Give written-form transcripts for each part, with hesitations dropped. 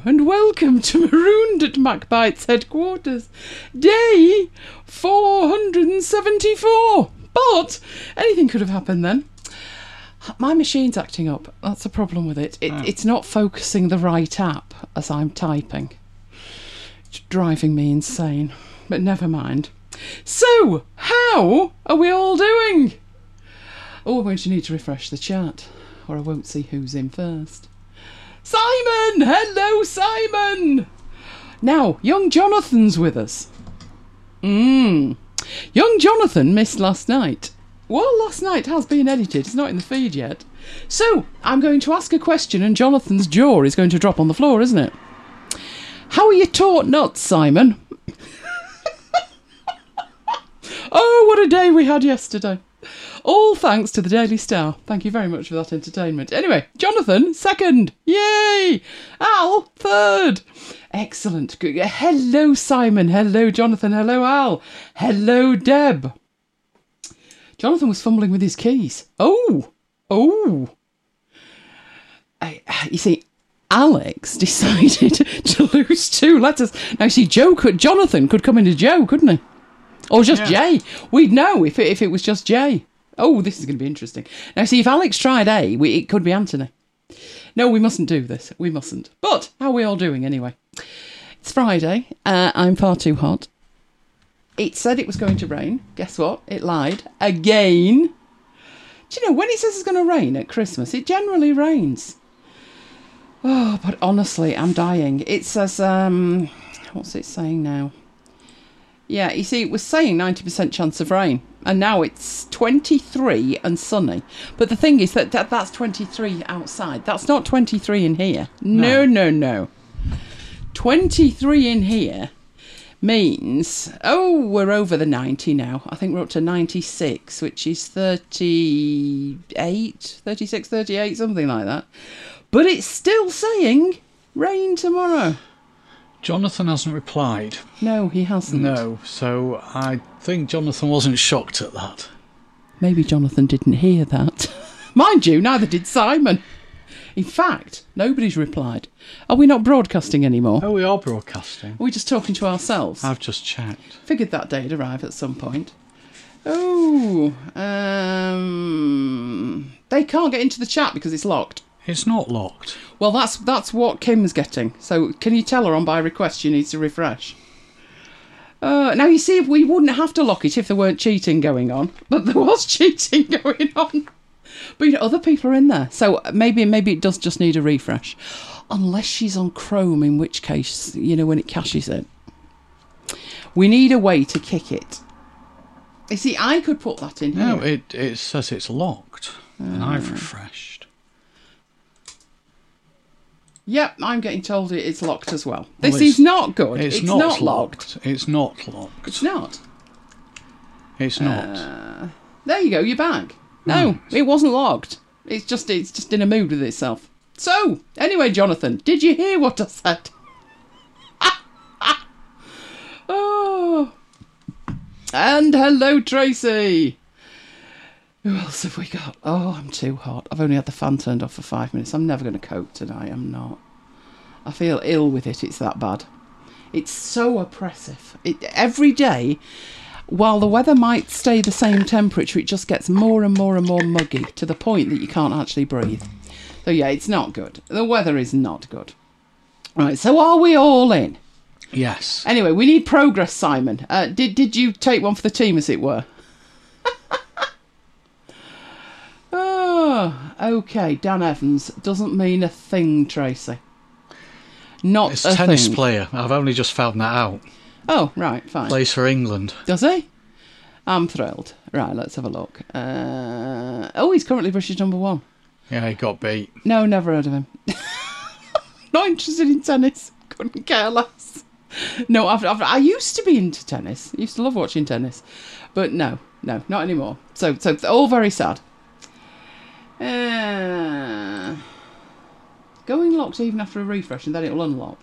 and welcome to Marooned at MacBite's headquarters. Day 474. But anything could have happened then. My machine's acting up. That's the problem with it. It's not focusing the right app as I'm typing. It's driving me insane. But never mind. So, how are we all doing? Oh, I'm going to need to refresh the chat, or I won't see who's in first. Simon! Hello, Simon! Now, young Jonathan's with us. Young Jonathan missed last night. Well, last night has been edited. It's not in the feed yet. So, I'm going to ask a question and Jonathan's jaw is going to drop on the floor, isn't it? How are you taught nuts, Simon? Oh, what a day we had yesterday. All thanks to the Daily Star. Thank you very much for that entertainment. Anyway, Jonathan, second. Yay! Al, third. Excellent. Good. Hello, Simon. Hello, Jonathan. Hello, Al. Hello, Deb. Jonathan was fumbling with his keys. Oh. You see, Alex decided to lose 2 letters. Now, see, Jonathan could come into Joe, couldn't he? Or just J. We'd know if it was just J. Oh, this is going to be interesting. Now, see, if Alex tried A, it could be Anthony. No, we mustn't do this. We mustn't. But how are we all doing anyway? It's Friday. I'm far too hot. It said it was going to rain. Guess what? It lied. Again. Do you know, when it says it's going to rain at Christmas, it generally rains. Oh, but honestly, I'm dying. It says, what's it saying now? Yeah, you see, it was saying 90% chance of rain, and now it's 23 and sunny. But the thing is that's 23 outside. That's not 23 in here. No. 23 in here means, we're over the 90 now. I think we're up to 96, which is 36, 38, something like that. But it's still saying rain tomorrow. Jonathan hasn't replied. No, he hasn't. No, so I think Jonathan wasn't shocked at that. Maybe Jonathan didn't hear that. Mind you, neither did Simon. In fact, nobody's replied. Are we not broadcasting anymore? Oh, we are broadcasting. Are we just talking to ourselves? I've just checked. Figured that day would arrive at some point. They can't get into the chat because it's locked. It's not locked. Well, that's what Kim's getting. So can you tell her on by request she needs to refresh? Now, you see, we wouldn't have to lock it if there weren't cheating going on. But there was cheating going on. But, other people are in there. So maybe it does just need a refresh. Unless she's on Chrome, in which case, when it caches it. We need a way to kick it. You see, I could put that in here. No, it says it's locked. And I've refreshed. Yep, I'm getting told it's locked as well. This is not good. It's not locked. It's not locked. It's not. It's not. There you go, you're back. No, it wasn't locked. It's just in a mood with itself. So, anyway, Jonathan, did you hear what I said? Oh. And hello, Tracy. Who else have we got? Oh, I'm too hot. I've only had the fan turned off for 5 minutes. I'm never going to cope tonight. I'm not. I feel ill with it. It's that bad. It's so oppressive. Every day, while the weather might stay the same temperature, it just gets more and more and more muggy to the point that you can't actually breathe. So, yeah, it's not good. The weather is not good. Right, so are we all in? Yes. Anyway, we need progress, Simon. Did you take one for the team, as it were? Oh, OK. Dan Evans doesn't mean a thing, Tracy. Not it's a tennis thing. player. I've only just found that out. Oh, right, fine. Plays for England. Does he? I'm thrilled. Right, let's have a look. He's currently British #1. Yeah, he got beat. No, never heard of him. Not interested in tennis. Couldn't care less. No, I used to be into tennis. I used to love watching tennis. But no, not anymore. So all very sad. Going locked even after a refresh and then it'll unlock.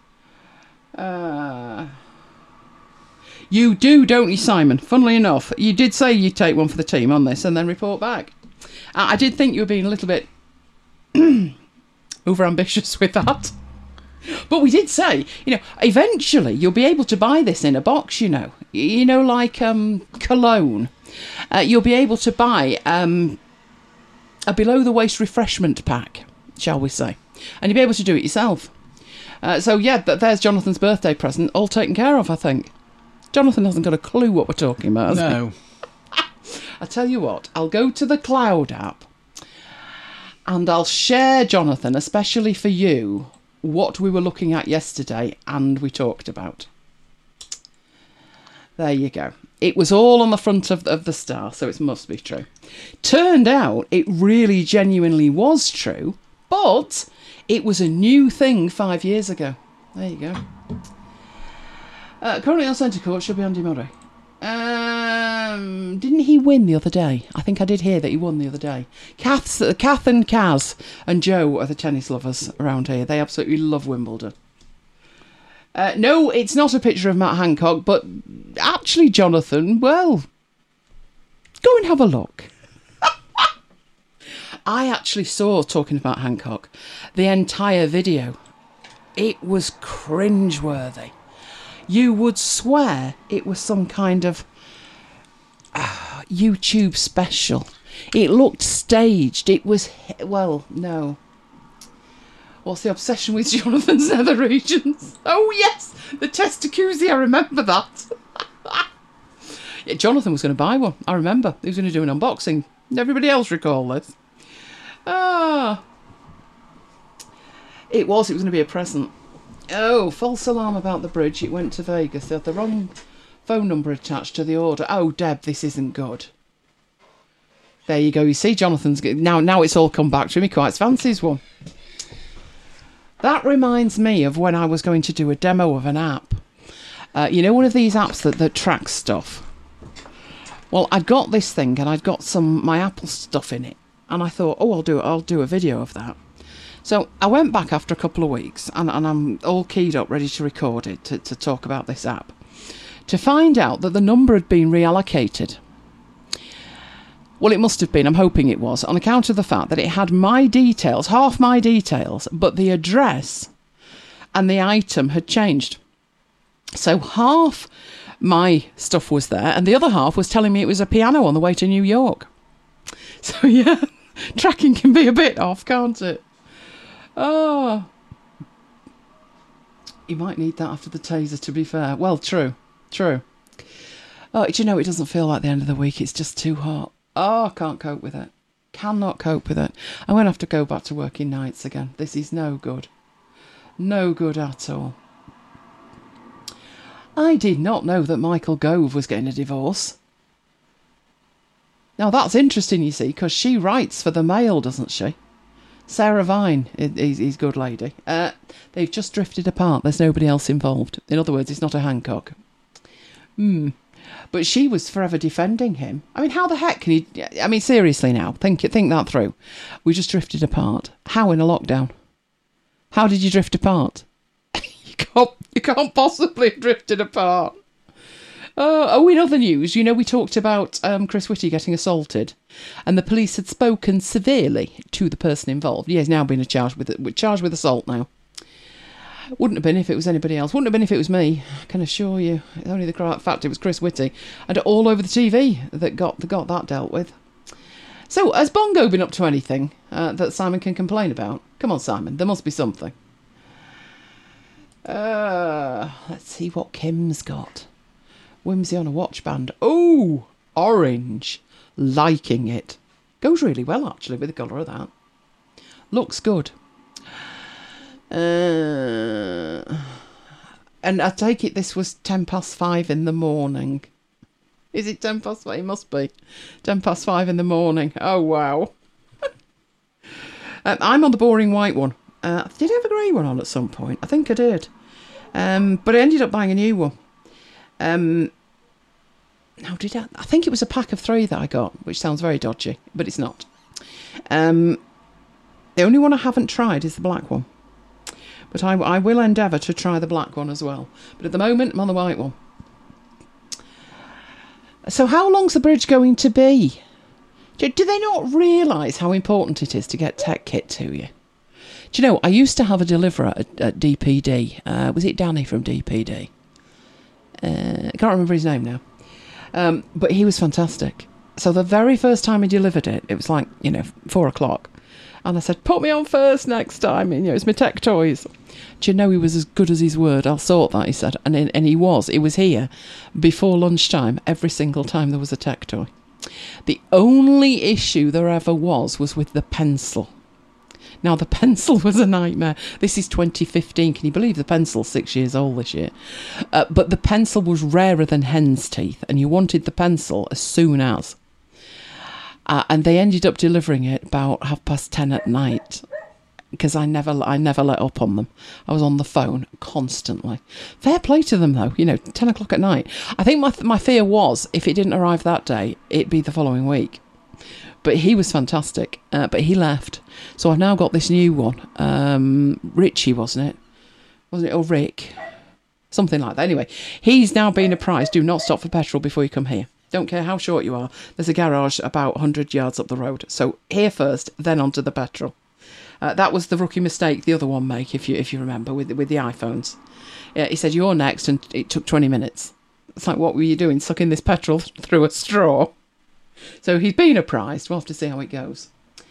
You do, don't you, Simon? Funnily enough, you did say you'd take one for the team on this and then report back. I did think you were being a little bit over ambitious with that. But we did say, eventually you'll be able to buy this in a box, like cologne. You'll be able to buy a below-the-waist refreshment pack, shall we say. And you'll be able to do it yourself. There's Jonathan's birthday present, all taken care of, I think. Jonathan hasn't got a clue what we're talking about, has No. he? I tell you what, I'll go to the Cloud app and I'll share, Jonathan, especially for you, what we were looking at yesterday and we talked about. There you go. It was all on the front of the Star, so it must be true. Turned out it really genuinely was true, but it was a new thing 5 years ago. There you go. Currently on centre court should be Andy Murray. Didn't he win the other day? I think I did hear that he won the other day. Kath and Kaz and Joe are the tennis lovers around here. They absolutely love Wimbledon. No, it's not a picture of Matt Hancock, but actually, Jonathan, well, go and have a look. I actually saw, talking about Hancock, the entire video. It was cringeworthy. You would swear it was some kind of YouTube special. It looked staged. It was, well, no. What's the obsession with Jonathan's nether regions? Oh, yes, the Testacuzzi, I remember that. Yeah, Jonathan was going to buy one, I remember. He was going to do an unboxing. Everybody else recall this? It was going to be a present. Oh, false alarm about the bridge. It went to Vegas. They had the wrong phone number attached to the order. Oh, Deb, this isn't good. There you go. You see, Jonathan's... Now it's all come back to him. He quite fancies one. That reminds me of when I was going to do a demo of an app. One of these apps that tracks stuff. Well, I'd got this thing and I'd got my Apple stuff in it. And I thought, I'll do a video of that. So I went back after a couple of weeks and I'm all keyed up, ready to record it, to talk about this app, to find out that the number had been reallocated. Well, it must have been, I'm hoping it was, on account of the fact that it had my details, half my details, but the address and the item had changed. So half my stuff was there and the other half was telling me it was a piano on the way to New York. So yeah, tracking can be a bit off, can't it? Oh, you might need that after the taser, to be fair. Well, true. Oh, do you know, it doesn't feel like the end of the week. It's just too hot. Oh, I can't cope with it. Cannot cope with it. I'm going to have to go back to working nights again. This is no good. No good at all. I did not know that Michael Gove was getting a divorce. Now, that's interesting, you see, because she writes for the Mail, doesn't she? Sarah Vine is good lady. They've just drifted apart. There's nobody else involved. In other words, it's not a Hancock. But she was forever defending him. I mean, how the heck can you... I mean, seriously now, think that through. We just drifted apart. How in a lockdown? How did you drift apart? You can't possibly have drifted apart. In other news, we talked about Chris Whitty getting assaulted, and the police had spoken severely to the person involved. He has now been charged with assault now. Wouldn't have been if it was anybody else. Wouldn't have been if it was me, I can assure you. Only the fact it was Chris Whitty. And all over the TV that got that dealt with. So, has Bongo been up to anything that Simon can complain about? Come on, Simon, there must be something. Let's see what Kim's got. Whimsy on a watch band. Oh, orange. Liking it. Goes really well, actually, with the colour of that. Looks good. And I take it this was 5:10 in the morning. Is it 5:10? It must be 5:10 in the morning. Oh, wow. I'm on the boring white one. Did I have a grey one on at some point? I think I did. But I ended up buying a new one. No, did I? I think it was a pack of 3 that I got, which sounds very dodgy, but it's not. The only one I haven't tried is the black one. But I will endeavour to try the black one as well. But at the moment, I'm on the white one. So how long's the bridge going to be? Do they not realise how important it is to get tech kit to you? Do you know, I used to have a deliverer at DPD. Was it Danny from DPD? I can't remember his name now. But he was fantastic. So the very first time he delivered it, it was like, 4 o'clock. And I said, put me on first next time. And, it's my tech toys. Do you know, he was as good as his word. I'll sort that, he said. And he was. He was here before lunchtime every single time there was a tech toy. The only issue there ever was with the pencil. Now, the pencil was a nightmare. This is 2015. Can you believe the pencil's 6 years old this year? But the pencil was rarer than hen's teeth, and you wanted the pencil as soon as. And they ended up delivering it about 10:30 at night, because I never let up on them. I was on the phone constantly. Fair play to them, though. 10 o'clock at night. I think my fear was, if it didn't arrive that day, it'd be the following week. But he was fantastic. But he left. So I've now got this new one. Richie, wasn't it? Wasn't it? Or Rick? Something like that. Anyway, he's now been apprised. Do not stop for petrol before you come here. Don't care how short you are. There's a garage about 100 yards up the road. So here first, then onto the petrol. That was the rookie mistake the other one made, if you remember, with the iPhones. He said, you're next, and it took 20 minutes. It's like, what were you doing? Sucking this petrol through a straw? So he's been apprised. We'll have to see how it goes.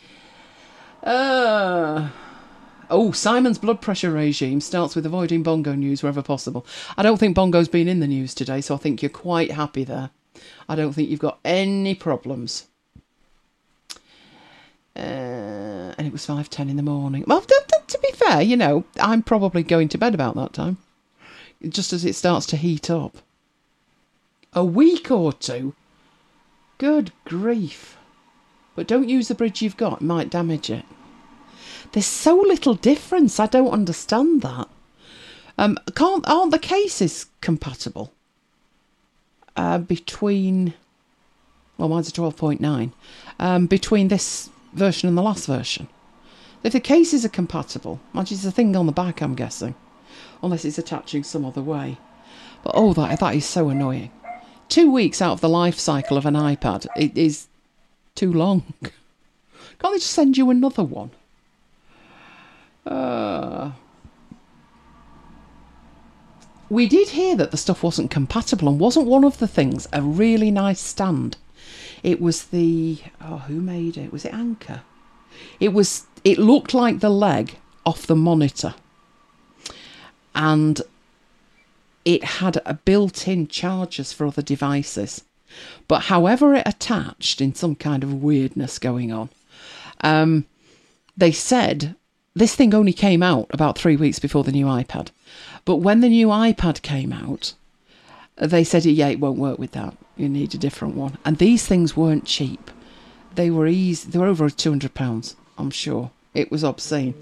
Simon's blood pressure regime starts with avoiding Bongo news wherever possible. I don't think Bongo's been in the news today, so I think you're quite happy there. I don't think you've got any problems. And it was 5:10 in the morning. Well, to be fair, I'm probably going to bed about that time. Just as it starts to heat up. A week or two? Good grief. But don't use the bridge you've got. It might damage it. There's so little difference. I don't understand that. Aren't the cases compatible? Between... Well, mine's a 12.9. Between this version and the last version. If the cases are compatible, which is the thing on the back, I'm guessing. Unless it's attaching some other way. But that is so annoying. 2 weeks out of the life cycle of an iPad, it is too long. Can't they just send you another one? We did hear that the stuff wasn't compatible, and wasn't one of the things a really nice stand? It was who made it? Was it Anker? It looked like the leg off the monitor. And it had a built-in chargers for other devices. But however it attached, in some kind of weirdness going on, they said this thing only came out about 3 weeks before the new iPad. But when the new iPad came out, they said, it won't work with that. You need a different one. And these things weren't cheap. They were over £200, I'm sure. It was obscene.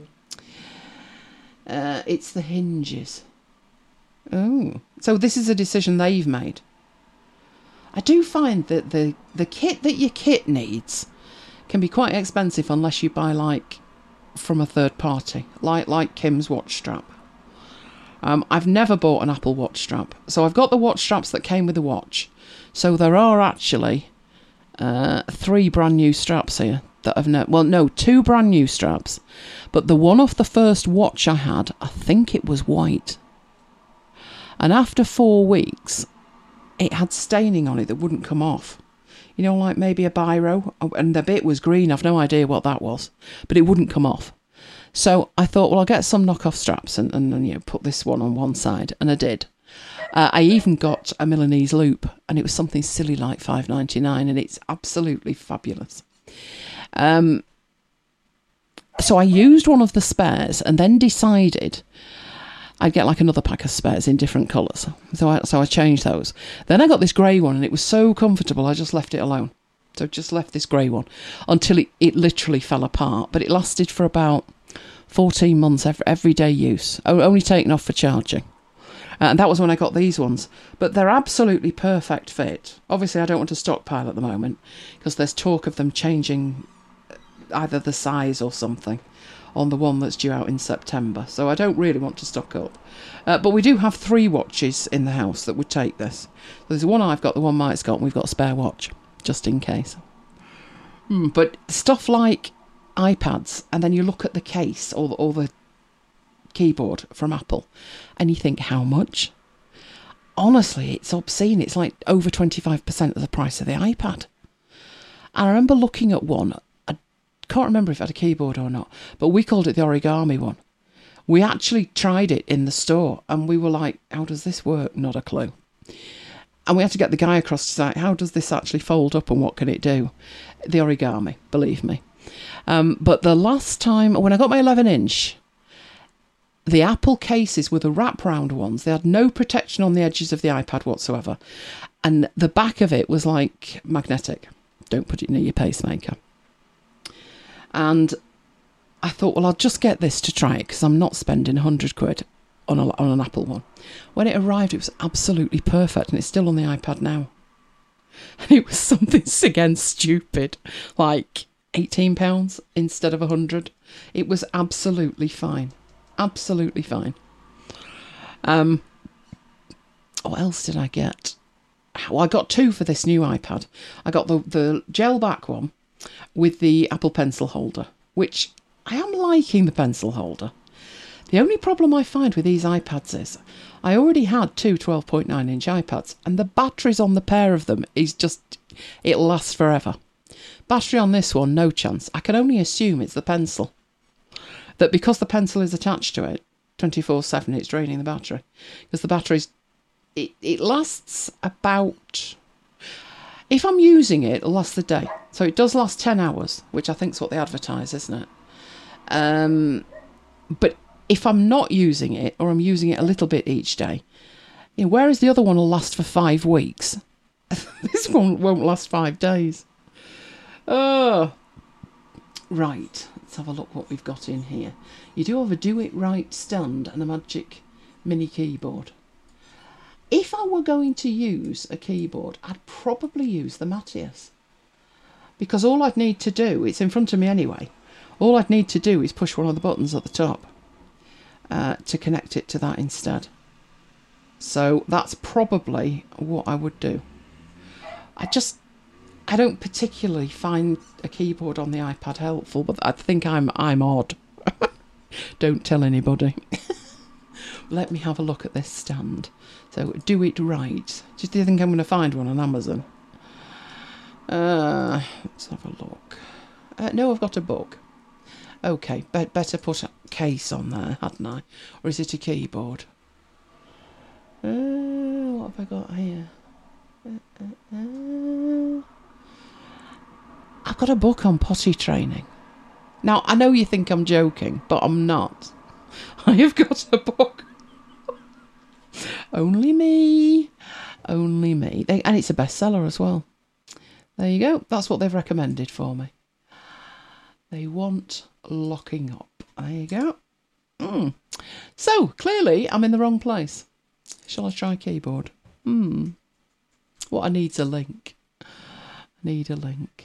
It's the hinges. Oh, so this is a decision they've made. I do find that the kit that your kit needs can be quite expensive unless you buy from a third party, like Kim's watch strap. I've never bought an Apple watch strap, so I've got the watch straps that came with the watch. So there are actually 3 brand new straps here that I've 2 brand new straps, but the one off the first watch I had, I think it was white. And after 4 weeks, it had staining on it that wouldn't come off. Like maybe a biro, and the bit was green. I've no idea what that was, but it wouldn't come off. So I thought, well, I'll get some knockoff straps and put this one on one side, and I did. I even got a Milanese loop, and it was something silly like $5.99, and it's absolutely fabulous. So I used one of the spares, and then decided I'd get another pack of spares in different colours. So I changed those. Then I got this grey one, and it was so comfortable, I just left it alone. So just left this grey one until it literally fell apart. But it lasted for about 14 months, everyday use, only taken off for charging. And that was when I got these ones. But they're absolutely perfect fit. Obviously, I don't want to stockpile at the moment because there's talk of them changing either the size or something on the one that's due out in September. So I don't really want to stock up. But we do have 3 watches in the house that would take this. So there's the one I've got, the one Mike's got, and we've got a spare watch, just in case. But stuff like iPads, and then you look at the case or the keyboard from Apple, and you think, how much? Honestly, it's obscene. It's like over 25% of the price of the iPad. And I remember looking at one. I can't remember if it had a keyboard or not, but we called it the origami one. We actually tried it in the store, and we were like, how does this work? Not a clue. And we had to get the guy across to say, how does this actually fold up and what can it do? The origami, believe me. But the last time, when I got my 11-inch, the Apple cases were the wrap-round ones. They had no protection on the edges of the iPad whatsoever. And the back of it was like magnetic. Don't put it near your pacemaker. And I thought, well, I'll just get this to try it because I'm not spending 100 quid on an Apple one. When it arrived, it was absolutely perfect, and it's still on the iPad now. And it was something again stupid, like £18 instead of 100. It was absolutely fine. Absolutely fine. What else did I get? Well, I got two for this new iPad. I got the gel back one with the Apple Pencil holder, which I am liking the pencil holder. The only problem I find with these iPads is I already had two 12.9-inch iPads, and the batteries on the pair of them is just, it lasts forever. Battery on this one, no chance. I can only assume it's the pencil. That because the pencil is attached to it 24/7, it's draining the battery. Because the battery's, it lasts about, if I'm using it, it'll last the day. So it does last 10 hours, which I think is what they advertise, isn't it? But if I'm not using it, or I'm using it a little bit each day, you know, whereas the other one will last for 5 weeks, this one won't last 5 days. Oh, right. Let's have a look what we've got in here. You do have a Do It Right stand and a Magic Mini keyboard. If I were going to use a keyboard, I'd probably use the Matias. Because all I'd need to do, it's in front of me anyway, all I'd need to do is push one of the buttons at the top to connect it to that instead. So that's probably what I would do. I don't particularly find a keyboard on the iPad helpful, but I think I'm odd. Don't tell anybody. Let me have a look at this stand. So, Do It Right. Do you think I'm going to find one on Amazon? Let's have a look. No, I've got a book. Okay, better put a case on there, hadn't I? Or is it a keyboard? What have I got here? I've got a book on potty training. Now, I know you think I'm joking, but I'm not. I have got a book. Only me. Only me. And it's a bestseller as well. There you go. That's what they've recommended for me. They want locking up. There you go. So, clearly, I'm in the wrong place. Shall I try keyboard? What I need's a link. I need a link.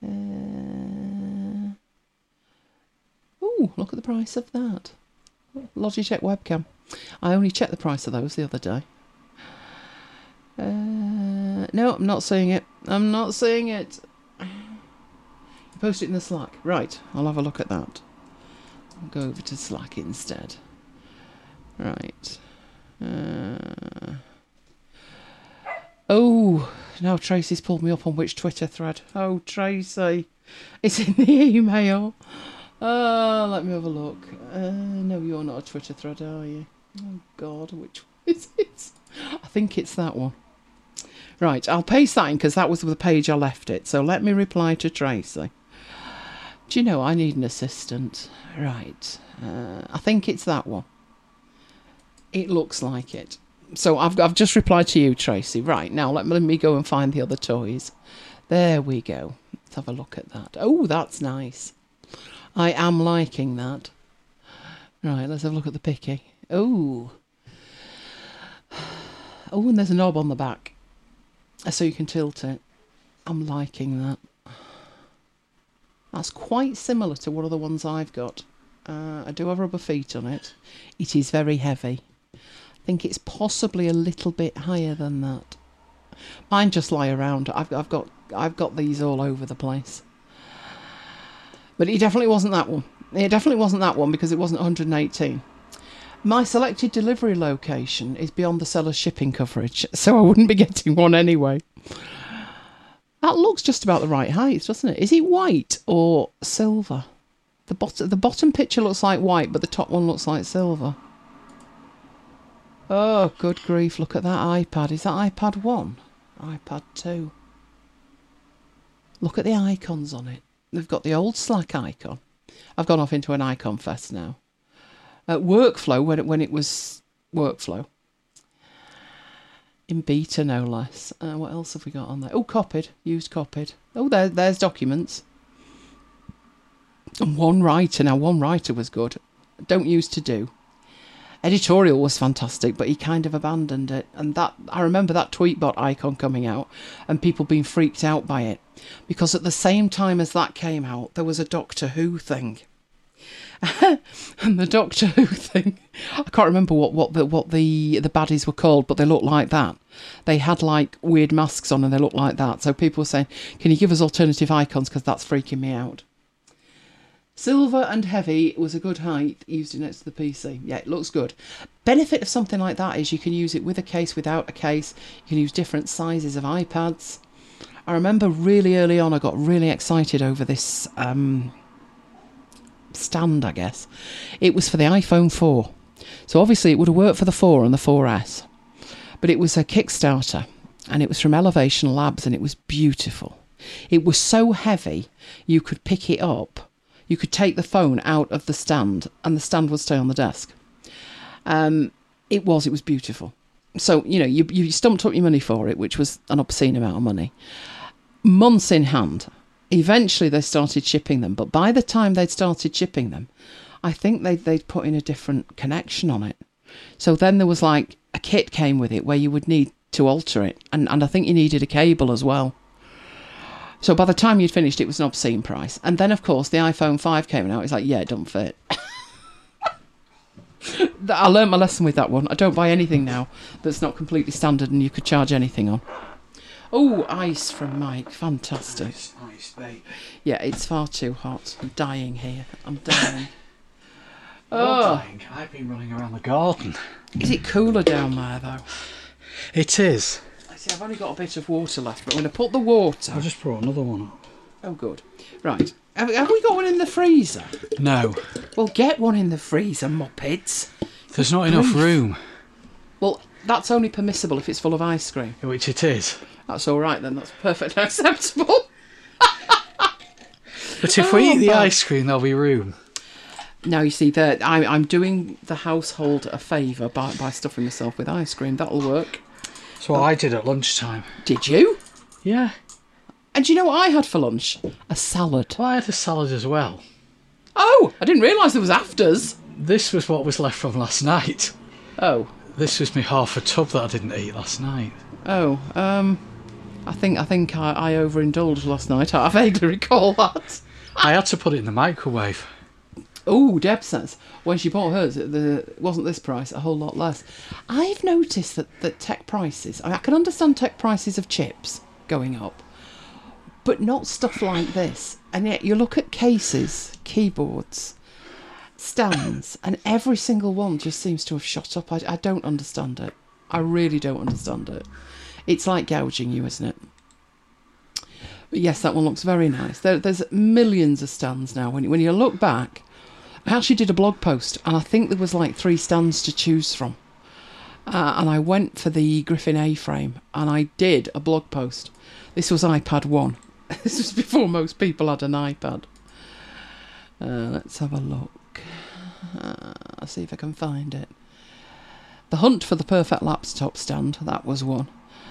Look at the price of that. Logitech webcam. I only checked the price of those the other day. No, I'm not seeing it. I'm not seeing it. Post it in the Slack. Right, I'll have a look at that. I'll go over to Slack instead. Right. Now Tracy's pulled me up on which Twitter thread. Oh, Tracy. It's in the email. Let me have a look. No, you're not a Twitter thread, are you? Oh, God, which one is it? I think it's that one. Right, I'll paste that in because that was the page I left it. So let me reply to Tracy. Do you know, I need an assistant. Right. I think it's that one. It looks like it. So I've just replied to you, Tracy. Right, now let me go and find the other toys. There we go. Let's have a look at that. Oh, that's nice. I am liking that. Right, let's have a look at the picky. Oh, and there's a knob on the back, so you can tilt it. I'm liking that. That's quite similar to one of the ones I've got. I do have rubber feet on it. It is very heavy. I think it's possibly a little bit higher than that. Mine just lie around. I've got these all over the place. But it definitely wasn't that one. It definitely wasn't that one because it wasn't 118. My selected delivery location is beyond the seller's shipping coverage, so I wouldn't be getting one anyway. That looks just about the right height, doesn't it? Is it white or silver? The bottom picture looks like white, but the top one looks like silver. Oh, good grief, look at that iPad. Is that iPad 1? iPad 2. Look at the icons on it. They've got the old Slack icon. I've gone off into an icon fest now. Workflow, when it was Workflow. In beta, no less. What else have we got on there? Oh, copied. Used copied. Oh, there's documents. And One Writer. Now, One Writer was good. Don't use To Do. Editorial was fantastic, but he kind of abandoned it. And that I remember that Tweetbot icon coming out and people being freaked out by it. Because at the same time as that came out, there was a Doctor Who thing. And the Doctor Who thing, I can't remember what the baddies were called, but they looked like that. They had like weird masks on and they looked like that. So people were saying, can you give us alternative icons, because that's freaking me out. Silver and heavy was a good height, used it next to the PC. Yeah, it looks good. Benefit of something like that is you can use it with a case, without a case. You can use different sizes of iPads. I remember really early on I got really excited over this stand, I guess. It was for the iPhone 4. So obviously it would have worked for the 4 and the 4S. But it was a Kickstarter and it was from Elevation Labs and it was beautiful. It was so heavy you could pick it up. You could take the phone out of the stand and the stand would stay on the desk. It was beautiful. So, you know, you stumped up your money for it, which was an obscene amount of money. Months in hand. Eventually they started shipping them, but by the time they'd started shipping them, I think they'd put in a different connection on it. So then there was like a kit came with it where you would need to alter it, and I think you needed a cable as well. So by the time you'd finished, it was an obscene price. And then, of course, the iPhone 5 came out. It's like, yeah, it doesn't fit. I learned my lesson with that one. I don't buy anything now that's not completely standard and you could charge anything on. Oh, ice from Mike. Fantastic. Ice, baby. Yeah, it's far too hot. I'm dying here. I'm dying. Dying. I've been running around the garden. Is it cooler down there, though? It is. See, I've only got a bit of water left, but I'm going to put the water... I just brought another one up. Oh, good. Right. Have we got one in the freezer? No. Well, get one in the freezer, muppets. There's not enough room. Well, that's only permissible if it's full of ice cream. Which it is. That's all right, then. That's perfectly acceptable. But if we eat the ice cream, there'll be room. Now, you see, I'm doing the household a favour by stuffing myself with ice cream. That'll work. That's what I did at lunchtime. Did you? Yeah. And do you know what I had for lunch? A salad. Well, I had a salad as well. Oh, I didn't realise there was afters. This was what was left from last night. Oh. This was me half a tub that I didn't eat last night. Oh, I think I overindulged last night. I vaguely recall that. I had to put it in the microwave. Oh, Deb says when she bought hers, it wasn't this price, a whole lot less. I've noticed that tech prices, I can understand tech prices of chips going up, but not stuff like this. And yet you look at cases, keyboards, stands, and every single one just seems to have shot up. I don't understand it. I really don't understand it. It's like gouging you, isn't it? But yes, that one looks very nice. There's millions of stands now. When you look back, I actually did a blog post, and I think there was like 3 stands to choose from. And I went for the Griffin A-frame, and I did a blog post. This was iPad 1. This was before most people had an iPad. Let's have a look. I'll see if I can find it. The hunt for the perfect laptop stand, that was one.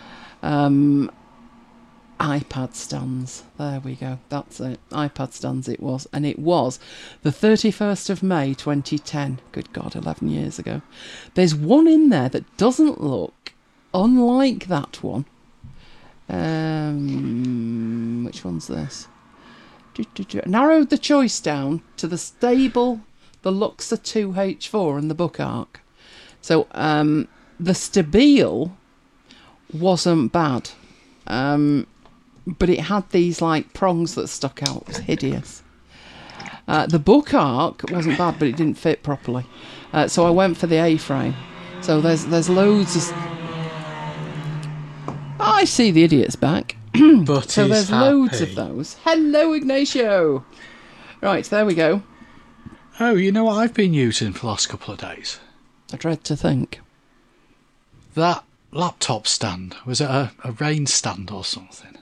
iPad stands, there we go, that's it. iPad stands it was, and it was the 31st of May 2010. Good God, 11 years ago. There's one in there that doesn't look unlike that one. Which one's this? Narrowed the choice down to the Stable, the Luxor 2H4 and the Book Arc. So the Stabile wasn't bad, but it had these like prongs that stuck out. It was hideous. The book arc wasn't bad, but it didn't fit properly. So I went for the A-frame. So there's loads of... I see the idiot's back. But So he's there's happy. loads of those. Hello, Ignacio. Right, there we go. Oh, you know what I've been using for the last couple of days? I dread to think. That laptop stand. Was it a rain stand or something?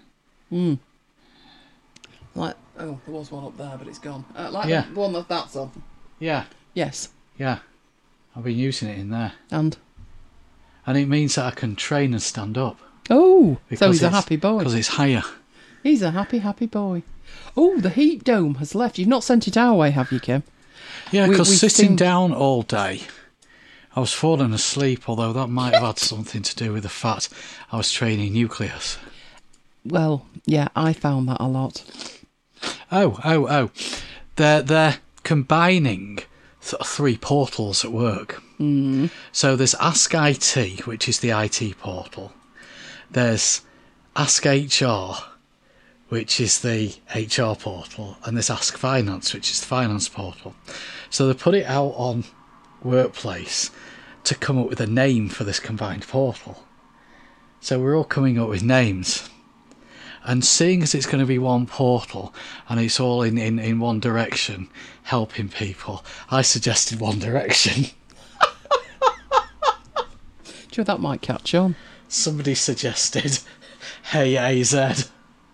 Like, oh, there was one up there, but it's gone. Yeah. The one that's on. Yeah, Yes. yeah. I've been using it in there. And? And it means that I can train and stand up. Oh, so because he's a it's- happy boy. Because it's higher. He's a happy, happy boy. Oh, the heat dome has left. You've not sent it our way, have you, Kim? Yeah, We- because we've sitting seen- down all day, I was falling asleep, although that might have had something to do with the fact I was training nucleus. Well, yeah, I found that a lot. Oh. They're combining three portals at work. So there's Ask IT, which is the IT portal. There's Ask HR, which is the HR portal. And there's Ask Finance, which is the finance portal. So they put it out on Workplace to come up with a name for this combined portal. So we're all coming up with names. And seeing as it's going to be one portal and it's all in one direction, helping people, I suggested One Direction. Do you know that might catch on? Somebody suggested Hey AZ.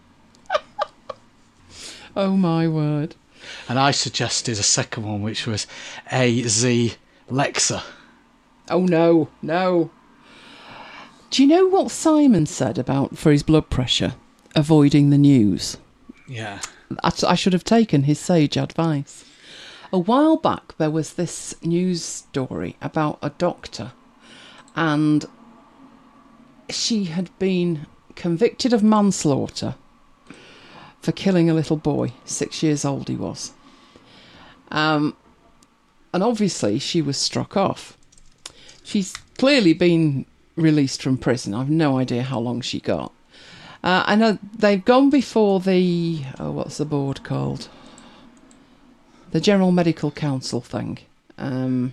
Oh, my word. And I suggested a second one, which was AZ Lexa. Oh, no. Do you know what Simon said about, for his blood pressure, avoiding the news? Yeah. I should have taken his sage advice. A while back, there was this news story about a doctor, and she had been convicted of manslaughter for killing a little boy, 6 years old he was. And obviously she was struck off. She's clearly been released from prison. I've no idea how long she got. I know they've gone before the... Oh, what's the board called? The General Medical Council thing. And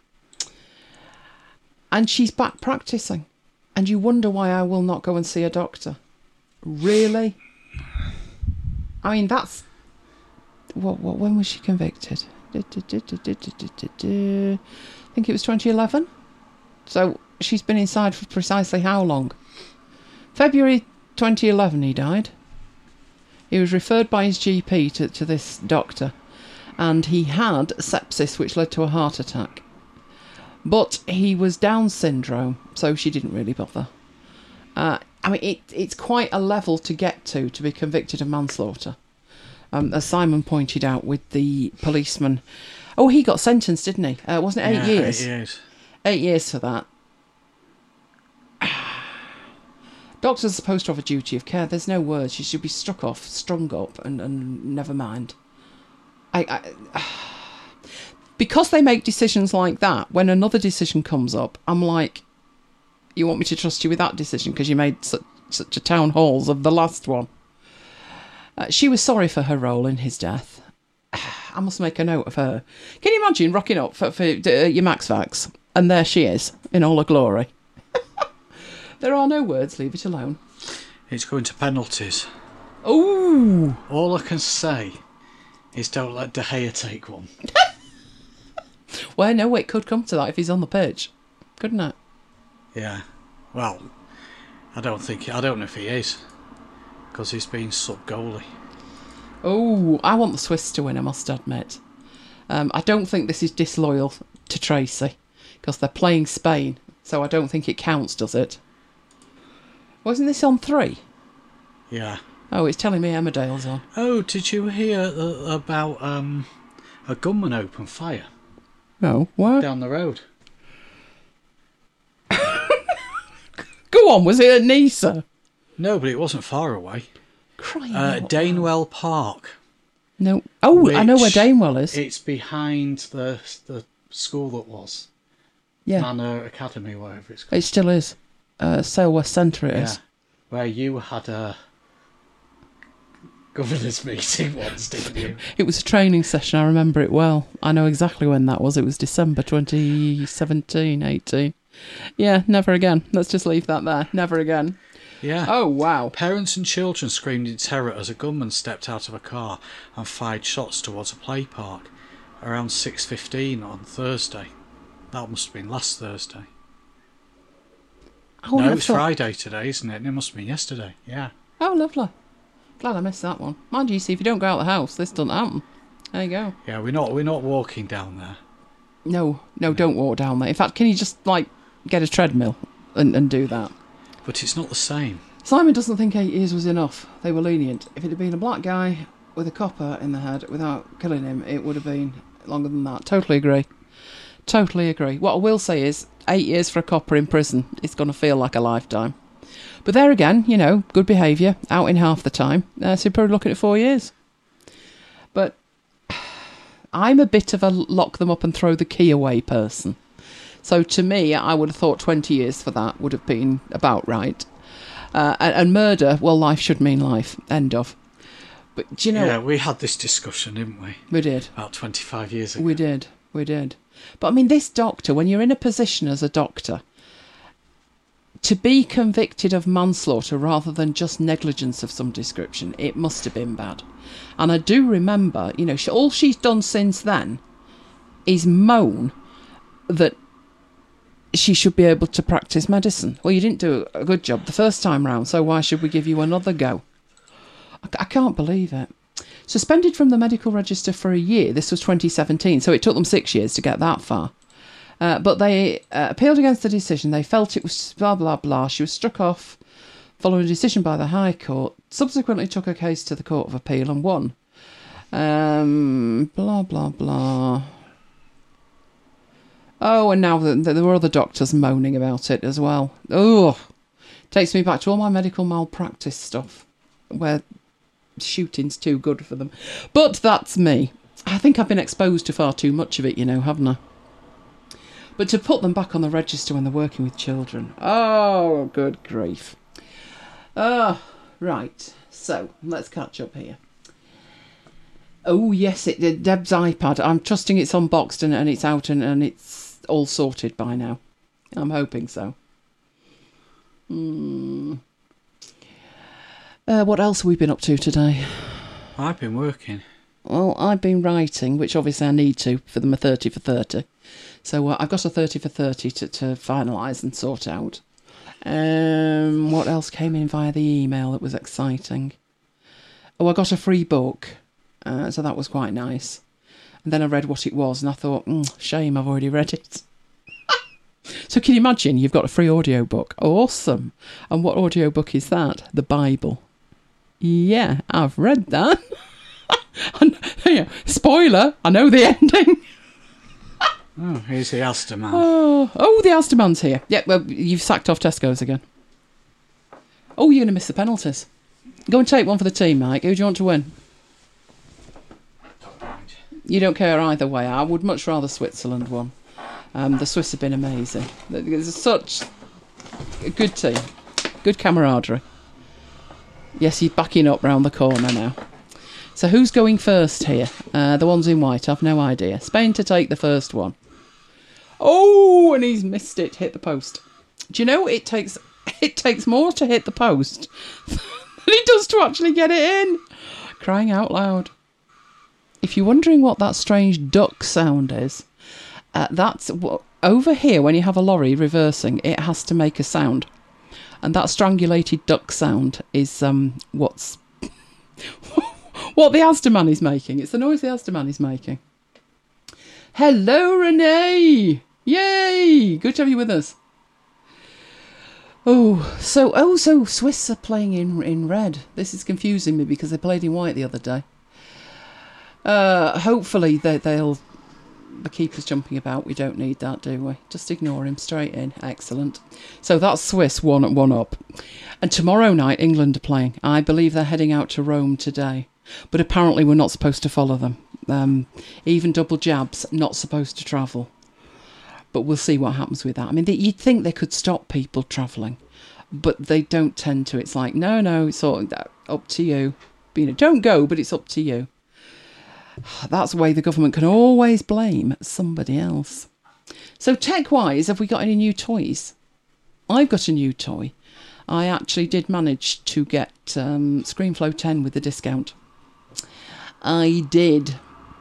she's back practising. And you wonder why I will not go and see a doctor. Really? I mean, that's... when was she convicted? I think it was 2011. So she's been inside for precisely how long? February 2011 he died. He was referred by his GP to this doctor, and he had sepsis, which led to a heart attack. But he was Down syndrome, so she didn't really bother. I mean, it's quite a level to get to be convicted of manslaughter. As Simon pointed out with the policeman. Oh, he got sentenced, didn't he? Wasn't it 8 years? 8 years. 8 years for that. Doctors are supposed to have a duty of care. There's no words. She should be strung up, and never mind. Because they make decisions like that, when another decision comes up, I'm like, you want me to trust you with that decision because you made such a town halls of the last one. She was sorry for her role in his death. I must make a note of her. Can you imagine rocking up for your Max Vax, and there she is in all her glory? There are no words, leave it alone. It's going to penalties. Ooh! All I can say is don't let De Gea take one. Well, no, it could come to that if he's on the pitch. Couldn't it? Yeah. Well, I don't know if he is. Because he's been sub-goalie. Oh, I want the Swiss to win, I must admit. I don't think this is disloyal to Tracy, because they're playing Spain, so I don't think it counts, does it? Wasn't this on 3? Yeah. Oh, it's telling me Emmerdale's on. Oh, did you hear about a gunman opened fire No, what? down the road? Go on, was it at Nisa? No, but it wasn't far away. Crying out loud. Danewell Park. No. Oh, I know where which Danewell is. It's behind the school that was. Yeah, Manor Academy, whatever it's called. it still is. Sale West Centre it is. Yeah. Where you had governor's meeting once, didn't you? It was a training session, I remember it well. I know exactly when that was. It was December 2017, 18. Yeah, never again. Let's just leave that there. Never again. Yeah. Oh, wow. Parents and children screamed in terror as a gunman stepped out of a car and fired shots towards a play park around 6:15 on Thursday. That must have been last Thursday. Oh, no, it's Friday today, isn't it? It must have been yesterday. Yeah. Oh, lovely. Glad I missed that one. Mind you, see, if you don't go out of the house, this doesn't happen. There you go. Yeah, we're not walking down there. No, don't walk down there. In fact, can you just, get a treadmill and do that? But it's not the same. Simon doesn't think 8 years was enough. They were lenient. If it had been a black guy with a copper in the head without killing him, it would have been longer than that. Totally agree. What I will say is, 8 years for a copper in prison, it's going to feel like a lifetime. But there again, good behaviour, out in half the time. So you're probably looking at 4 years. But I'm a bit of a lock them up and throw the key away person. So to me, I would have thought 20 years for that would have been about right. And murder, well, life should mean life. End of. But do you know... Yeah, we had this discussion, didn't we? We did. About 25 years ago. We did. But I mean, this doctor, when you're in a position as a doctor, to be convicted of manslaughter rather than just negligence of some description, it must have been bad. And I do remember, all she's done since then is moan that she should be able to practice medicine. Well, you didn't do a good job the first time round, so why should we give you another go? I can't believe it. Suspended from the medical register for a year. This was 2017, so it took them 6 years to get that far. But they appealed against the decision. They felt it was blah, blah, blah. She was struck off following a decision by the High Court. Subsequently took her case to the Court of Appeal and won. Blah, blah, blah. Oh, and now there were other doctors moaning about it as well. Oh, takes me back to all my medical malpractice stuff, where shooting's too good for them. But that's me. I think I've been exposed to far too much of it, haven't I? But to put them back on the register when they're working with children. Oh, good grief. Right. So, let's catch up here. Oh, yes, Deb's iPad. I'm trusting it's unboxed and it's out and it's all sorted by now. I'm hoping so. What else have we been up to today? I've been working. Well, I've been writing, which obviously I need to for them a 30 for 30. So I've got a 30 for 30 to finalise and sort out. What else came in via the email that was exciting? Oh, I got a free book, so that was quite nice. And then I read what it was, and I thought, shame, I've already read it. So can you imagine, you've got a free audiobook. Awesome. And what audiobook is that? The Bible. Yeah, I've read that. Spoiler, I know the ending. Oh, here's the Asda man. Oh, the Asda man's here. Yeah, well, you've sacked off Tesco's again. Oh, you're going to miss the penalties. Go and take one for the team, Mike. Who do you want to win? Don't mind. You don't care either way. I would much rather Switzerland won. The Swiss have been amazing. There's such a good team. Good camaraderie. Yes, he's backing up round the corner now. So who's going first here? The ones in white, I've no idea. Spain to take the first one. Oh, and he's missed it. Hit the post. Do you know it takes more to hit the post than it does to actually get it in? Crying out loud. If you're wondering what that strange duck sound is, that's over here when you have a lorry reversing, it has to make a sound. And that strangulated duck sound is what's what the Asda man is making. It's the noise the Asda man is making. Hello, Renee! Yay! Good to have you with us. So Swiss are playing in red. This is confusing me because they played in white the other day. Hopefully they'll... The keeper's jumping about. We don't need that, do we? Just ignore him. Straight in. Excellent. So that's Swiss, one up. And tomorrow night, England are playing. I believe they're heading out to Rome today. But apparently we're not supposed to follow them. Even double jabs, not supposed to travel. But we'll see what happens with that. I mean, you'd think they could stop people travelling. But they don't tend to. It's like, no, it's all up to you. don't go, but it's up to you. That's the way the government can always blame somebody else. So tech-wise, have we got any new toys? I've got a new toy. I actually did manage to get ScreenFlow 10 with the discount. I did.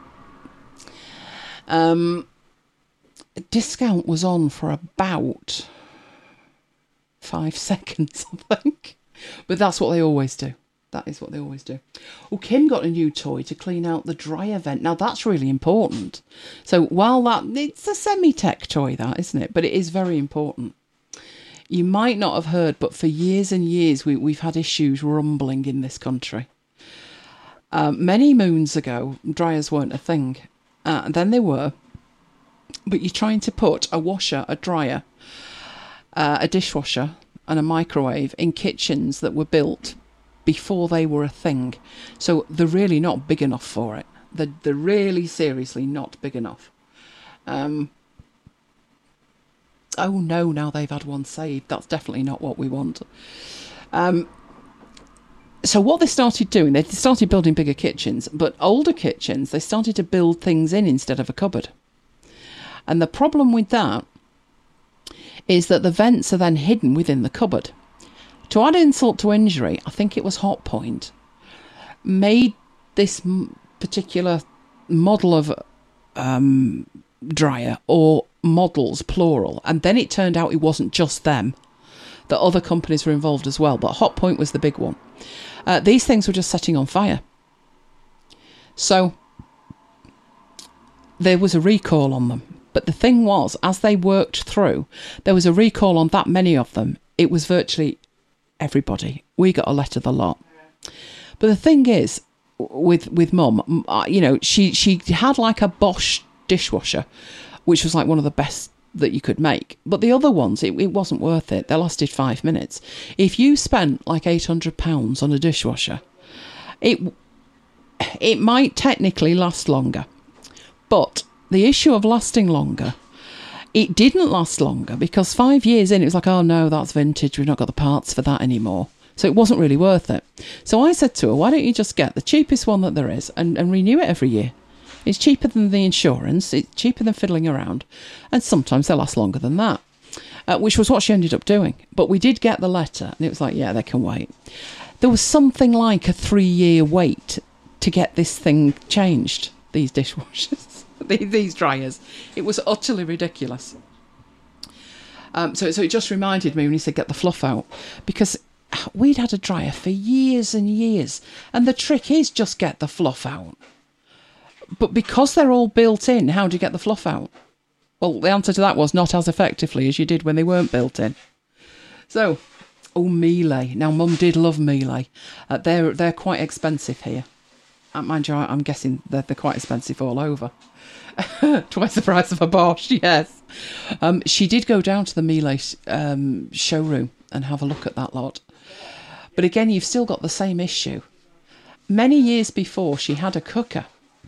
Discount was on for about 5 seconds, I think. But that's what they always do. That is what they always do. Oh, Kim got a new toy to clean out the dryer vent. Now, that's really important. So while it's a semi-tech toy, that, isn't it? But it is very important. You might not have heard, but for years and years, we've had issues rumbling in this country. Many moons ago, dryers weren't a thing. And then they were. But you're trying to put a washer, a dryer, a dishwasher and a microwave in kitchens that were built before they were a thing. So they're really not big enough for it. They're really seriously not big enough. Oh no, now they've had one saved. That's definitely not what we want. So what they started doing, they started building bigger kitchens, but older kitchens, they started to build things in instead of a cupboard. And the problem with that is that the vents are then hidden within the cupboard. To add insult to injury, I think it was Hotpoint made this particular model of dryer, or models plural, and then it turned out it wasn't just them, that other companies were involved as well, but Hotpoint was the big one. These things were just setting on fire. So there was a recall on them. But the thing was, as they worked through, there was a recall on that many of them. It was virtually everybody. We got a letter the lot. But the thing is, with Mum, she had like a Bosch dishwasher, which was like one of the best that you could make. But the other ones, it wasn't worth it. They lasted 5 minutes. If you spent like £800 on a dishwasher, it might technically last longer. But the issue of lasting longer, it didn't last longer, because 5 years in, it was like, oh no, that's vintage. We've not got the parts for that anymore. So it wasn't really worth it. So I said to her, why don't you just get the cheapest one that there is and renew it every year? It's cheaper than the insurance. It's cheaper than fiddling around. And sometimes they last longer than that, which was what she ended up doing. But we did get the letter, and it was like, yeah, they can wait. There was something like a 3-year wait to get this thing changed, these dishwashers, these dryers. It was utterly ridiculous. So it just reminded me when you said get the fluff out, because we'd had a dryer for years and years, and the trick is just get the fluff out. But because they're all built in, how do you get the fluff out? Well, the answer to that was not as effectively as you did when they weren't built in. So, Miele. Now, Mum did love Miele. They're quite expensive here. Mind you, I'm guessing they're quite expensive all over. Twice the price of a Bosch, yes. She did go down to the Miele showroom and have a look at that lot. But again, you've still got the same issue. Many years before, she had a cooker.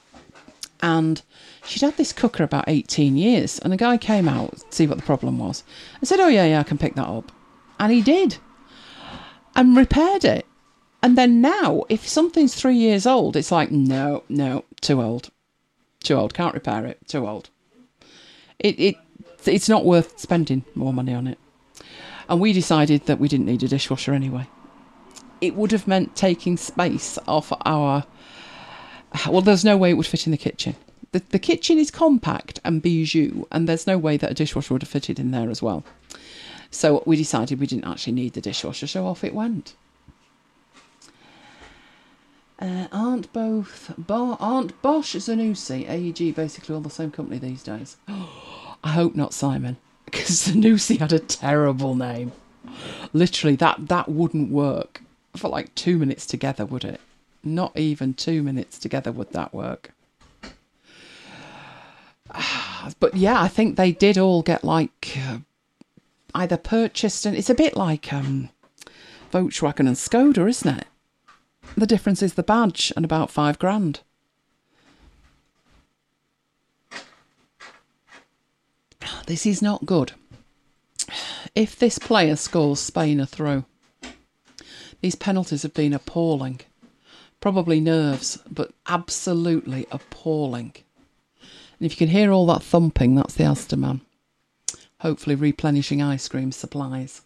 And she'd had this cooker about 18 years. And a guy came out to see what the problem was. I said, oh, yeah, I can pick that up. And he did. And repaired it. And then now, if something's 3 years old, it's like, no, too old. Too old, can't repair it, too old. It's not worth spending more money on it. And we decided that we didn't need a dishwasher anyway. It would have meant taking space off our... Well, there's no way it would fit in the kitchen. The kitchen is compact and bijou, and there's no way that a dishwasher would have fitted in there as well. So we decided we didn't actually need the dishwasher, so off it went. Aren't Bosch, Zanussi, AEG, basically all the same company these days? I hope not, Simon, because Zanussi had a terrible name. Literally, that wouldn't work for like 2 minutes together, would it? Not even 2 minutes together would that work. But yeah, I think they did all get like either purchased, and it's a bit like Volkswagen and Skoda, isn't it? The difference is the badge and about £5,000. This is not good. If this player scores Spain a throw, these penalties have been appalling. Probably nerves, but absolutely appalling. And if you can hear all that thumping, that's the Asda man. Hopefully replenishing ice cream supplies.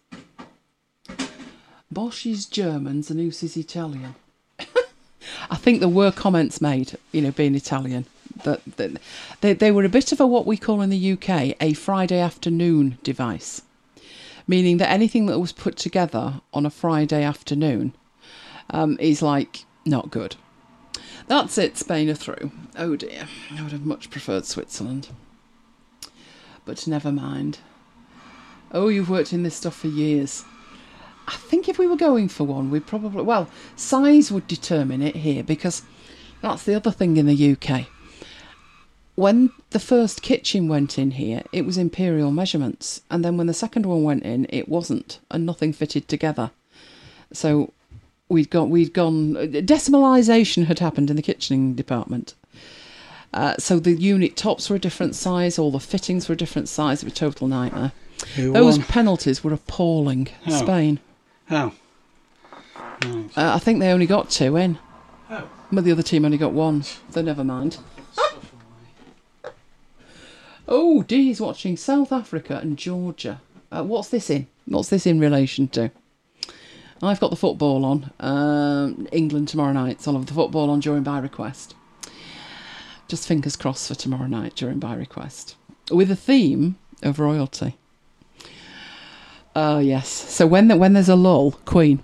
Bosch is German, Zanussi is Italian. I think there were comments made, being Italian, that they were a bit of a, what we call in the UK, a Friday afternoon device. Meaning that anything that was put together on a Friday afternoon is like not good. That's it, Spain are through. Oh dear, I would have much preferred Switzerland. But never mind. Oh, you've worked in this stuff for years. I think if we were going for one, we'd probably... Well, size would determine it here, because that's the other thing in the UK. When the first kitchen went in here, it was imperial measurements. And then when the second one went in, it wasn't, and nothing fitted together. So we'd gone... Decimalisation had happened in the kitchening department. So the unit tops were a different size, all the fittings were a different size. It was a total nightmare. Those penalties were appalling. Oh. Spain. Oh. Nice. I think they only got 2 in. Oh. But the other team only got 1. So never mind. Oh, Dee's watching South Africa and Georgia. What's this in? What's this in relation to? I've got the football on. England tomorrow night. So I'll have the football on during by request. Just fingers crossed for tomorrow night during by request. With a theme of royalty. Oh, yes. So when there's a lull, Queen.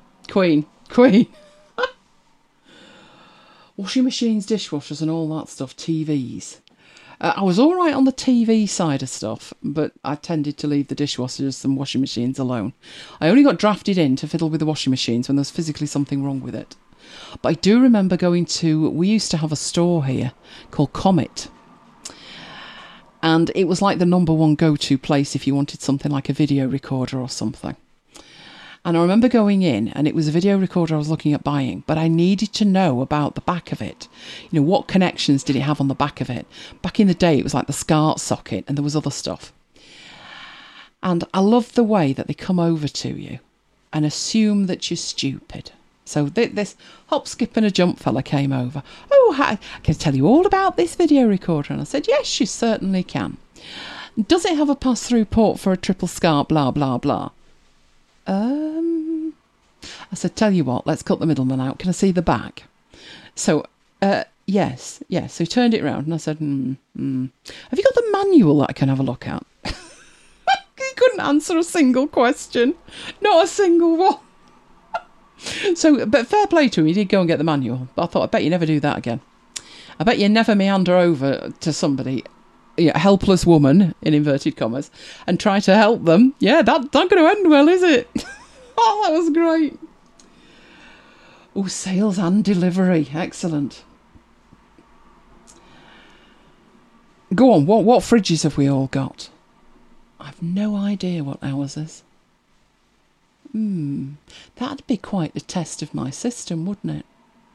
Washing machines, dishwashers and all that stuff, TVs. I was all right on the TV side of stuff, but I tended to leave the dishwashers and washing machines alone. I only got drafted in to fiddle with the washing machines when there was physically something wrong with it. But I do remember we used to have a store here called Comet. And it was like the number one go-to place if you wanted something like a video recorder or something. And I remember going in, and it was a video recorder I was looking at buying, but I needed to know about the back of it. What connections did it have on the back of it? Back in the day, it was like the SCART socket, and there was other stuff. And I love the way that they come over to you and assume that you're stupid. So this hop, skip and a jump fella came over. Oh, I can tell you all about this video recorder. And I said, yes, you certainly can. Does it have a pass-through port for a triple SCART, blah, blah, blah? I said, tell you what, let's cut the middleman out. Can I see the back? So, yes. So he turned it round and I said, Have you got the manual that I can have a look at? He couldn't answer a single question. Not a single one. So, but fair play to him, he did go and get the manual. But I thought, I bet you never do that again. I bet you never meander over to somebody, a helpless woman, in inverted commas, and try to help them. Yeah, that's not going to end well, is it? Oh, that was great. Oh, sales and delivery. Excellent. Go on, what fridges have we all got? I've no idea what ours is. That'd be quite the test of my system, wouldn't it?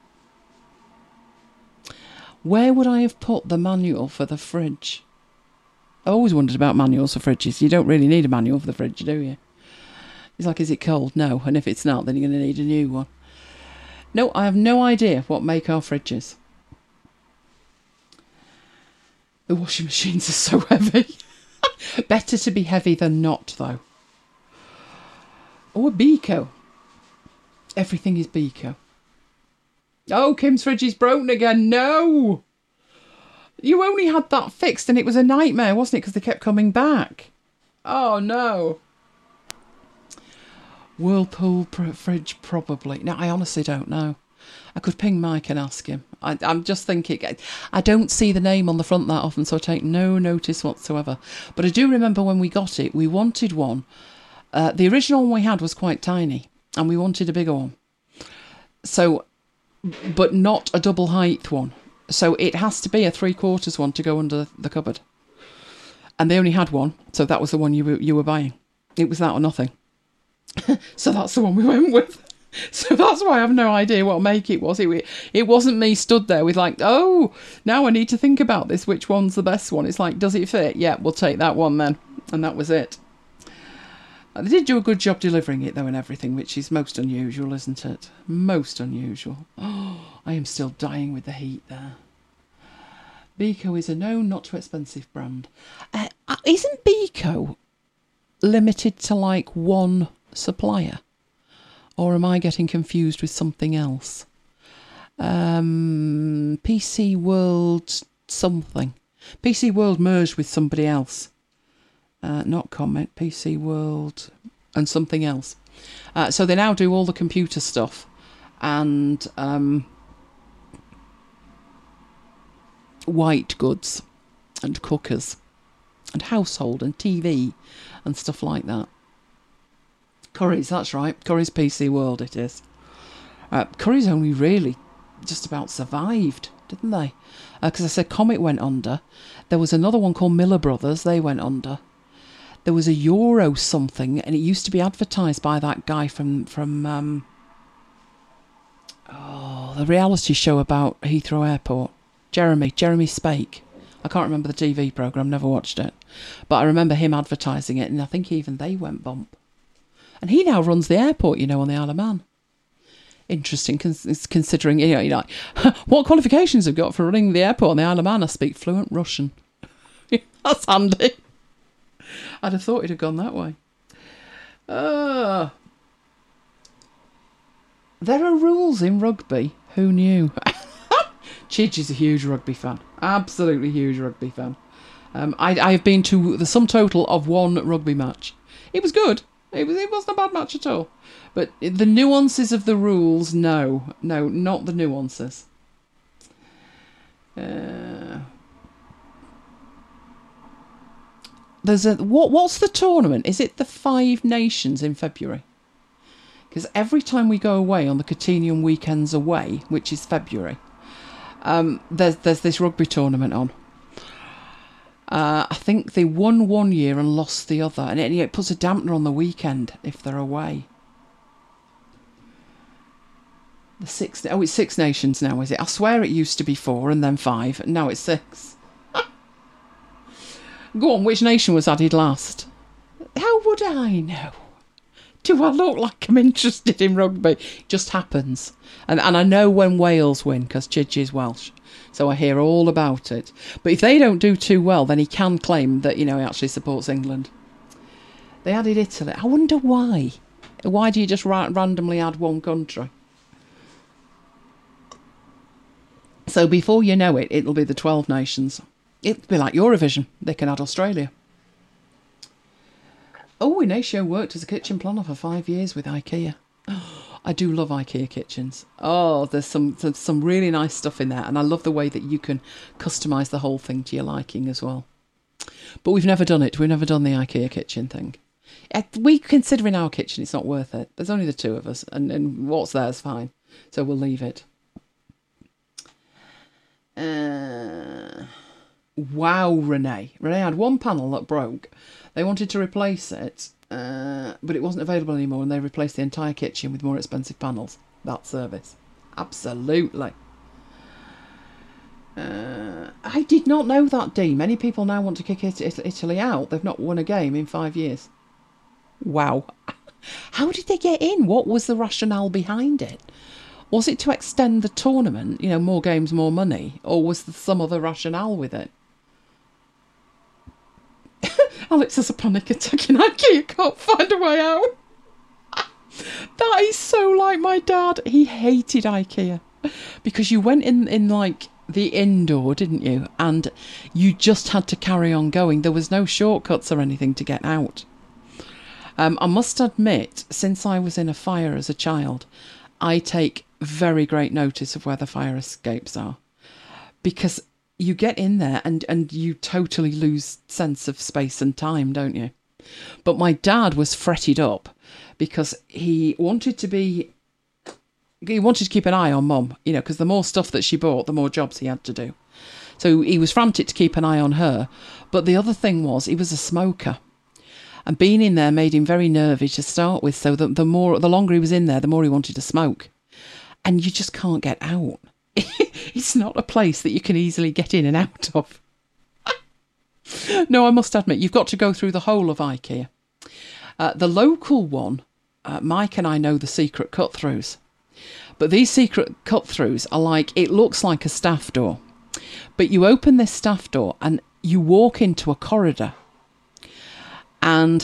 Where would I have put the manual for the fridge? I've always wondered about manuals for fridges. You don't really need a manual for the fridge, do you? It's like, is it cold? No. And if it's not, then you're going to need a new one. No, I have no idea what make our fridge is. The washing machines are so heavy. Better to be heavy than not, though. Oh, a Beko. Everything is Beko. Oh, Kim's fridge is broken again. No! You only had that fixed and it was a nightmare, wasn't it? Because they kept coming back. Oh, no. Whirlpool fridge, probably. No, I honestly don't know. I could ping Mike and ask him. I'm just thinking, I don't see the name on the front that often, so I take no notice whatsoever. But I do remember when we got it, we wanted one. The original one we had was quite tiny, and we wanted a bigger one. So, but not a double height one. So it has to be a 3/4 one to go under the cupboard. And they only had one, so that was the one you were buying. It was that or nothing. So that's the one we went with. So that's why I have no idea what make it was. It wasn't me stood there with like, oh, now I need to think about this. Which one's the best one? It's like, does it fit? Yeah, we'll take that one then. And that was it. They did do a good job delivering it though and everything, which is most unusual, isn't it? Most unusual. Oh, I am still dying with the heat there. Beko is a known, not too expensive brand. Isn't Beko limited to like one supplier? Or am I getting confused with something else? PC World something. PC World merged with somebody else. Not Comet, PC World and something else. So they now do all the computer stuff and white goods and cookers and household and TV and stuff like that. Currys, that's right. Currys PC World it is. Currys only really just about survived, didn't they? Because I said Comet went under. There was another one called Miller Brothers. They went under. There was a Euro something, and it used to be advertised by that guy from the reality show about Heathrow Airport. Jeremy Spake. I can't remember the TV programme, never watched it. But I remember him advertising it, and I think even they went bump. And he now runs the airport, you know, on the Isle of Man. Interesting, considering, you know, you're like, what qualifications have got for running the airport on the Isle of Man? I speak fluent Russian. That's handy. I'd have thought he'd have gone that way. There are rules in rugby. Who knew? Chidge is a huge rugby fan. Absolutely huge rugby fan. I have been to the sum total of one rugby match. It was good. It wasn't a bad match at all. But the nuances of the rules, no, not the nuances. There's what's the tournament? Is it the Five Nations in February? Because every time we go away on the Cotinian weekends away, which is February, there's this rugby tournament on. I think they won one year and lost the other, and it puts a dampener on the weekend if they're away. It's 6 nations now, is it? I swear it used to be 4 and then 5, and now it's 6. Go on, which nation was added last? How would I know? Do I look like I'm interested in rugby? It just happens. And I know when Wales win, because Chidge is Welsh. So I hear all about it. But if they don't do too well, then he can claim that, you know, he actually supports England. They added Italy. I wonder why. Why do you just randomly add one country? So before you know it, it'll be the 12 nations. It'll be like Eurovision. They can add Australia. Oh, Inacio worked as a kitchen planner for 5 years with IKEA. I do love IKEA kitchens. Oh, there's some really nice stuff in there. And I love the way that you can customise the whole thing to your liking as well. But we've never done it. We've never done the IKEA kitchen thing. We consider in our kitchen it's not worth it. There's only the two of us. And what's there is fine. So we'll leave it. Wow, Renee. Renee had one panel that broke. They wanted to replace it, but it wasn't available anymore, and they replaced the entire kitchen with more expensive panels. That service. Absolutely. I did not know that, Dee. Many people now want to kick Italy out. They've not won a game in 5 years. Wow. How did they get in? What was the rationale behind it? Was it to extend the tournament, you know, more games, more money? Or was there some other rationale with it? Alex has a panic attack in IKEA, can't find a way out. That is so like my dad. He hated IKEA. Because you went in like the indoor, didn't you? And you just had to carry on going. There was no shortcuts or anything to get out. I must admit, since I was in a fire as a child, I take very great notice of where the fire escapes are. Because you get in there and you totally lose sense of space and time, don't you? But my dad was fretted up because he wanted to keep an eye on Mum, you know, because the more stuff that she bought, the more jobs he had to do. So he was frantic to keep an eye on her. But the other thing was, he was a smoker. And being in there made him very nervy to start with. So the longer he was in there, the more he wanted to smoke. And you just can't get out. It's not a place that you can easily get in and out of. No, I must admit, you've got to go through the whole of IKEA. The local one, Mike and I know the secret cut-throughs. But these secret cut-throughs are like, it looks like a staff door. But you open this staff door and you walk into a corridor. And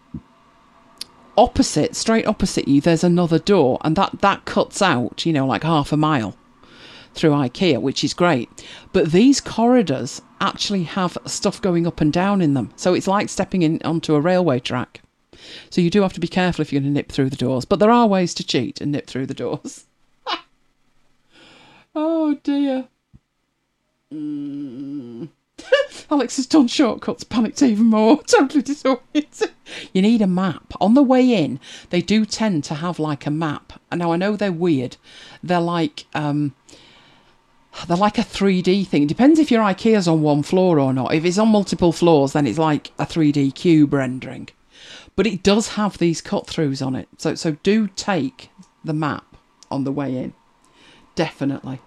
straight opposite you, there's another door. And that cuts out, like half a mile through IKEA, which is great. But these corridors actually have stuff going up and down in them. So it's like stepping in onto a railway track. So you do have to be careful if you're going to nip through the doors. But there are ways to cheat and nip through the doors. Oh, dear. Alex has done shortcuts, panicked even more, totally disoriented. You need a map. On the way in, they do tend to have like a map. And now I know they're weird. They're like a 3D thing. It depends if your IKEA's on one floor or not. If it's on multiple floors, then it's like a 3D cube rendering. But it does have these cut-throughs on it. So do take the map on the way in. Definitely.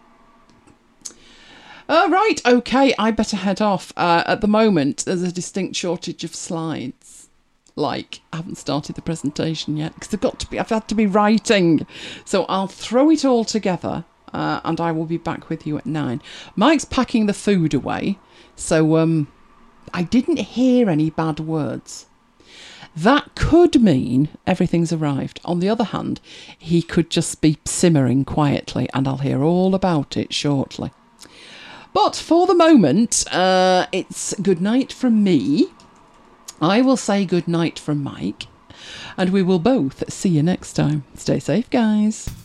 Right, okay, I better head off. At the moment, there's a distinct shortage of slides. Like, I haven't started the presentation yet, because I've had to be writing. So I'll throw it all together, and I will be back with you at 9. Mike's packing the food away, so I didn't hear any bad words. That could mean everything's arrived. On the other hand, he could just be simmering quietly, and I'll hear all about it shortly. But for the moment, it's good night from me. I will say good night from Mike. And we will both see you next time. Stay safe, guys.